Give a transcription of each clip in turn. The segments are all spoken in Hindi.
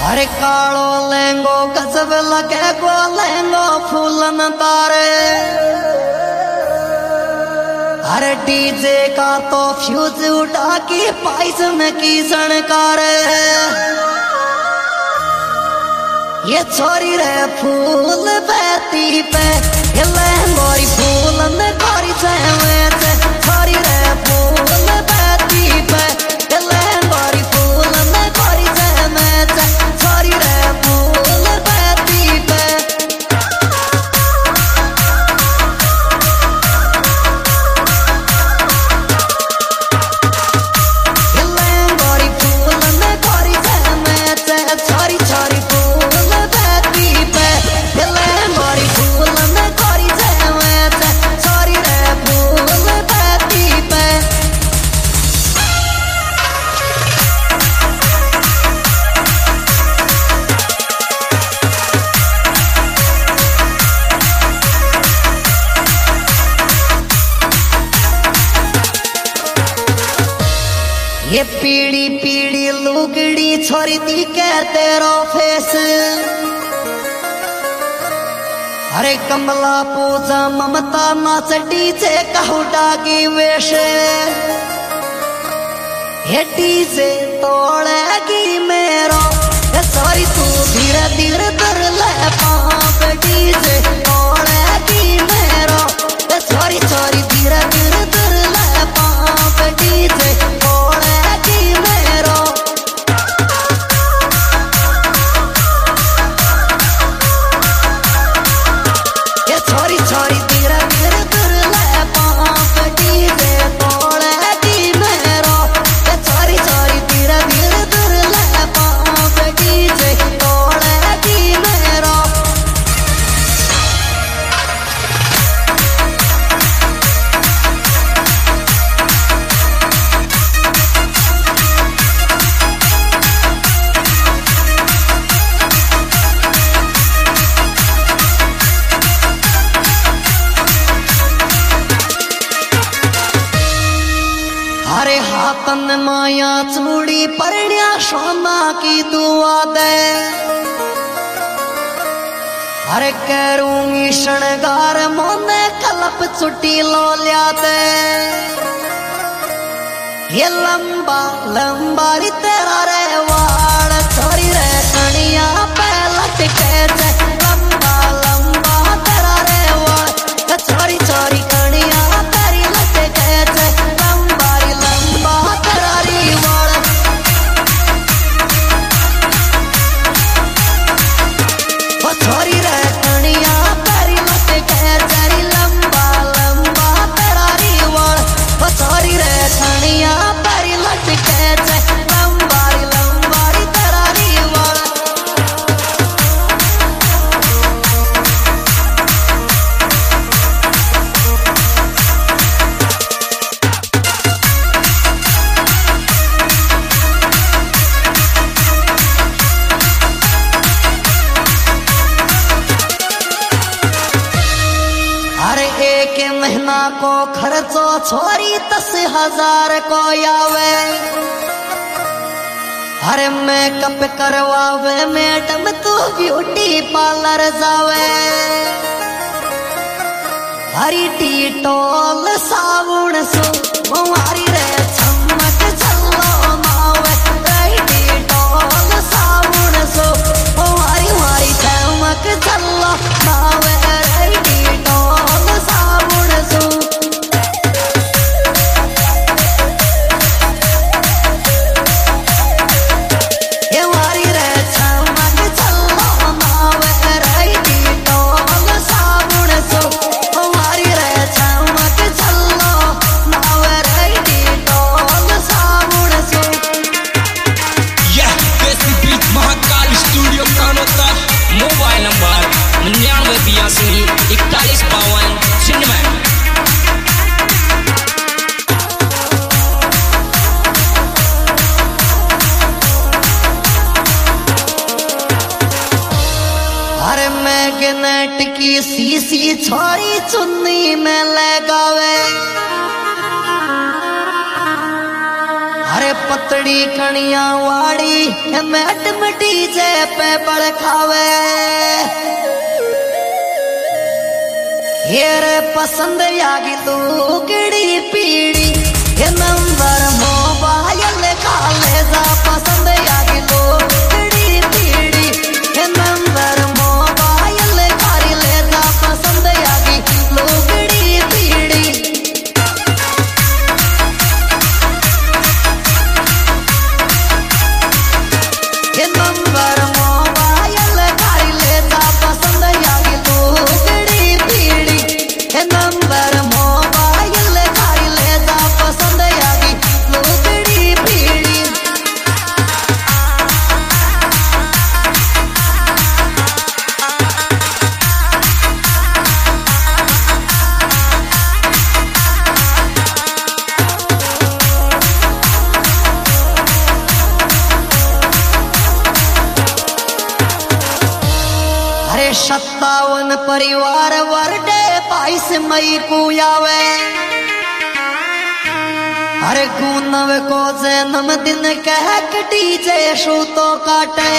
अरे कालो लेंगो गजब लगे गो लेंगो फूलन तारे। अरे डीजे का तो फ्यूज उठा के पाइस में की सनकार। ये छोरी रे फूल बहती पे ये लहंगोरी फूलन कोरी से छोरी रे फूल बहती पे ये लहंगोरी फूलन कोरी से छोरी रे फूल बहती पे। ये लहंगोरी फूलन कोरी से छोरी छोरी फूल बहती पे ये लहंगोरी फूलन कोरी से छोरी रे फूल बहती पे। ये पीड़ी पीड़ी लुगड़ी छोरी दी के तेरो फेस। अरे कमला पूजा ममता नाच डीजे कहूटा की वेश। ये डीजे तोड़ेगी मेरो सॉरी तू धीरे धीरे कर ले पाप डीजे तोड़ेगी मेरो सॉरी सॉरी धीरे धीरे कर ले पाप डीजे तोड़ेगी मेरो। ये छोरी छोरी धीरे धीरे कर ले पाप डीजे तोड़ेगी मेरो छोरी छोरी धीरे धीरे कर ले पाप डीजे तोड़ेगी मेरो। अरे हाथन माया चूड़ी परण्या सोना की दुआ दे। अरे करूंगी शृंगार मोने कलप चुटी लो लिया दे। ये लंबा लंबा री तेरा रे वाड़ छोरी रे कनिया पे लटके जे लंबा लंबा तेरा रे वाड़ छोरी छोरी कनिया तेरी लटके जे लंबा री लंबा तेरा री वाड़। ओ छोरी रे कनिया तेरी लटके जे लंबा लंबा तेरा री वाड़। ओ छोरी रे कनिया तेरी लटके जे लंबा री तेरा री वाड़। अरे एक महीना को खर्चो छोरी 10,000 को आवे। अरे मेकअप करवावे मैडम तू ब्यूटी पार्लर जावे। हरी टीटोल साबुन सो तुम्हारी रे चमक चलो मावे रे टीटोल साबुन सो तुम्हारी मारी चमक चलो मावे रे टीटोल साबुन सो। ये मारी रे चमक चलो मावे रे टीटोल साबुन सो तुम्हारी रे चमक चलो मावे रे टीटोल साबुन सो। यह देसी beat Mahakal studio Kanota. Mobile number 9982 4152 96। अरे मैग्नेट की सीसी छोरी चुन्नी में लगावे। अरे पतली नाचड़ी कणिया वाड़ी मैट मटी जे पे बड़ खावे हेरे पसंद आगी लुगड़ी पीड़ी ये नंबर मोबाइल काले जा पसंद आगी लुगड़ी पीड़ी ये नंबर मोबाइल कारी ले जा पसंद आगी लुगड़ी पीड़ी ये नंबर मोबाइल कारी ले जा पसंद आगी लुगड़ी पीड़ी ये नंबर मोबाइल कारी ले जा पसंद आगी लुगड़ी पीड़ी अरे 57 परिवार वर्डे 22 मई को आवे अरे गुनव को जन्म दिन कह डीजे शू तो काटे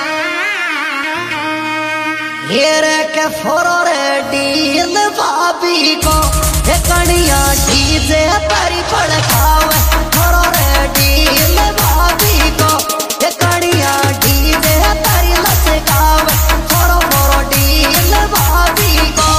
हेरे के फोर डील भाभी को ये कणिया डीजे परी पड़ खावे फोर डील भाभी को ये कणिया डीजे परी लचकावे फोर डील भाभी को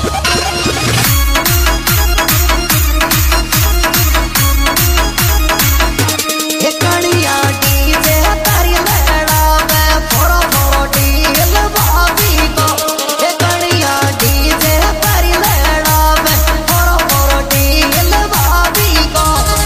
ये कणिया डीजे तारी लड़ावे फोरो डील भाभी को ये कणिया डीजे तारी लड़ावे फोरो डील भाभी को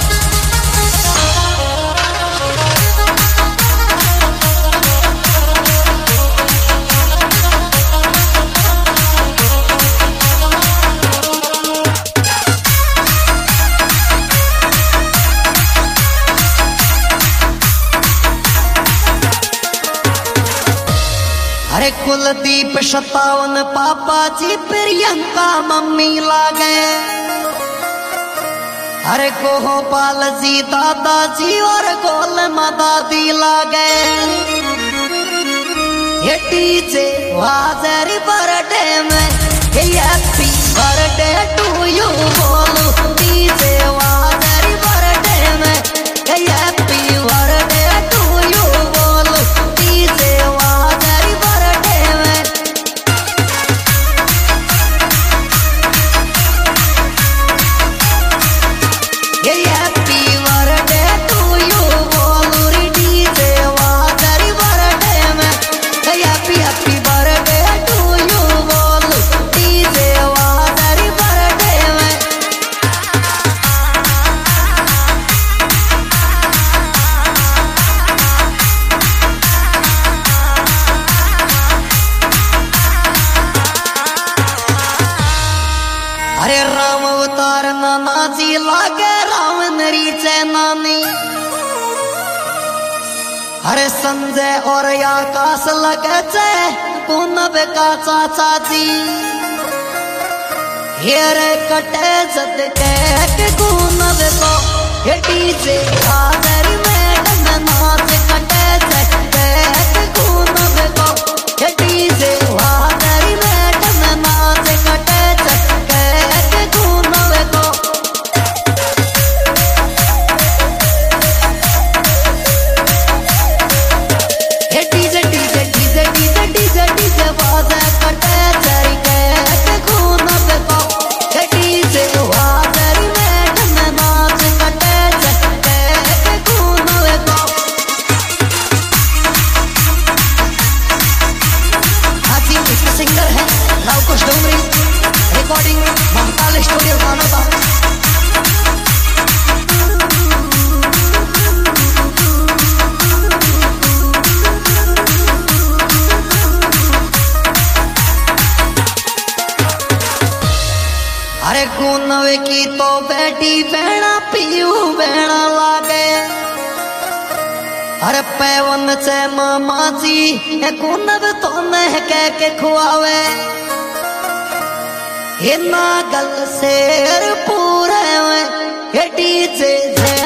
अरे कुलदीप 57 पापा जी प्रियंका मम्मी लागे अरे गोपाल जी दादाजी और गोल दादी लागे ये डीजे वाजरी बर्थडे में हैप्पी बर्थडे टू यू बोलू डीजे वाजरी बर्थडे में हैप्पी बर्थडे टू यू बोलू डीजे वाजरी बर्थडे में हैप्पी बर्थडे टू यू बोलू रे डीजे वाजरी बर्थडे में happy happy birthday to you बोलू डीजे वाजरी बर्थडे में अरे राम अवतार नाना जी लागे राम नरी नानी अरे संजय और आकाश लगे पूनब का चाचा जी हेरे कटे जद के पूनब को ये डीजे हाजर में नाच कटे जद पूनब को ये डीजे हाजर में नाच कटे जद पूनब को ये DJ DJ DJ DJ DJ DJ बाजे कटे चरी के खूनब को ये डीजे हाजर में नाच कटे जद खूनब को हाजी इसके सिंगर है लवकुश डोंगरी रिकॉर्डिंग महाकाल स्टूडियो कानोता अरे गुनवे की तो बेटी बेड़ा पीऊ बेड़ा लागे अरे पैवन से मामा जी ये गुनव तो नह कह के खुआवे ये नागल शेर पूरे में ये डीजे